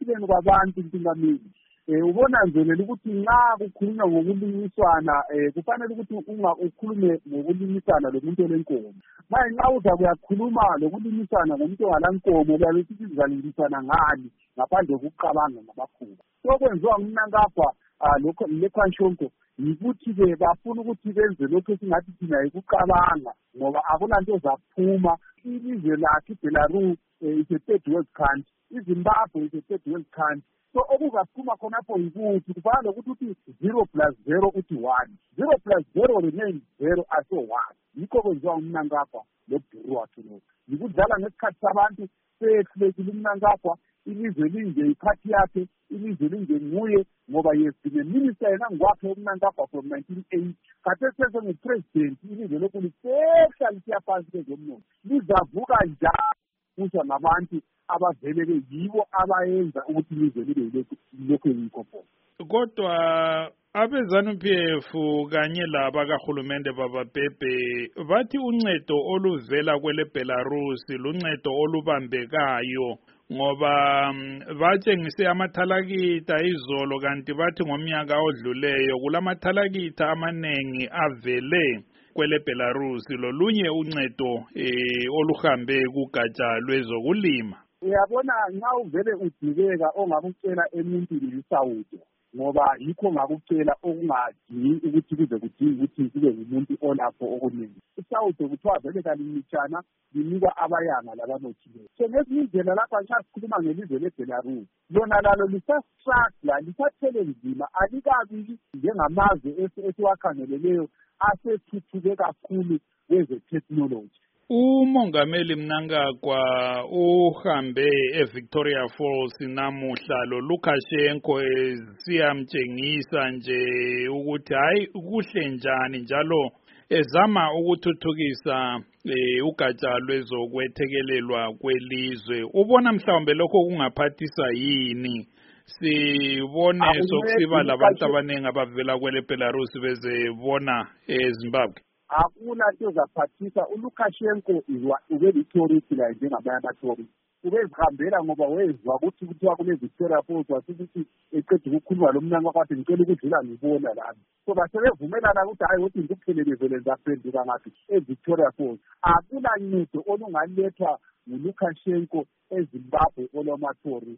ekuphileni kwabantu Ntingameli. Ubonanzelela ukuthi nxa kukhulunywa ngokulimisana kufanele ukuthi ukhulume ngokulimisana lomuntu olenkomo. Manje nxa uza kuyakhuluma lokulimisana ngomuntu ongalankomo uyabe usithi sizalimisana ngani ngaphandle kokucabanga ngabakhuba. Sokwenziwa ngumnankapha lekhwanshonko yikuthi-ke bafuna ukuthi benze lokhu esingathi thina yikucabanga ngoba akulanto ezaphuma. Ilizwe lakhe iBelarus is a third world country, iZimbabwe is a third world country. So okuzaphuma khonapho yikuthi kufana lokuthi uthi 0+0 uthi 1, 0+0 remains 0 aso 1. Yikho kwenziwa umnankapha lobhuru wakhe lo. Yikudlala ngesikhathi sabantu sehlekile umnankapha, ilizwe linje iphathi yakhe, ilizwe linje nguye ngoba yesine minister yena ngokwakhe umnankapha from 1980. Khathesi sesengu-president ilizwe lokhu lisehla lisiya phansi kwezomnotho. Lizavuka njalo kusha ngabantu abavele yibo abayenza ukuthi ilizwe libe lokhu yinkopo. Kodwa abeZANU-PF kanye laba kahulumende bababhebhe bathi uncedo oluvela kwele Belarus luncedo olubambekayo ngoba batshengise amathalakita izolo kanti bathi ngomnyaka odluleyo kulamathalakita amanengi avele kwele Belarus lolunye uncedo oluhambe kugatsha lwezokulima. Uyabona nxa uvele udikeka ongakutshela emuntwini yisawudo ngoba yikho ngakucela okungadingi ukuthi kuze kudinga ukuthi kube ngumuntu olapho okuningi. Isawudo kuthiwa vele kalimitshana linikwa abayanga labanothileyo. So ngezinye indlela lapha nxa sikhuluma ngelizwe leBelarus lona lalo lisastruggle lisathele nzima alikabili njengamazwe esiwakhangeleleyo asethuthuke kakhulu kweze-technology. Umongameli Mnangagwa uhambe eVictoria Falls namuhla loLukashenko siyamtshengisa nje ukuthi hayi kuhle njani njalo ezama ukuthuthukisa ugatsha lwezokwethekelelwa kwelizwe. Ubona mhlawumbe lokho kungaphathisa yini sibone sokusiba labantu abanengi abavela kwele Belarus bezebona eZimbabwe? Akuna nto zaphathisa. uLukashenko ube-tourist la njengabanye ama-tourist. Ubezihambela ngoba wezwa ukuthi kuthiwa kune-Victoria Falls wasithi eqeda ukukhuluma lo mnyango kwathi ngicela ukudlula ngibona lami. So basebevumelana ukuthi hayi ukuthi ngikuphelele vele ngizaphenduka ngaphi eVictoria Falls. Akula ncedo olungalethwa nguLukashenko eZimbabwe olwama-tourist.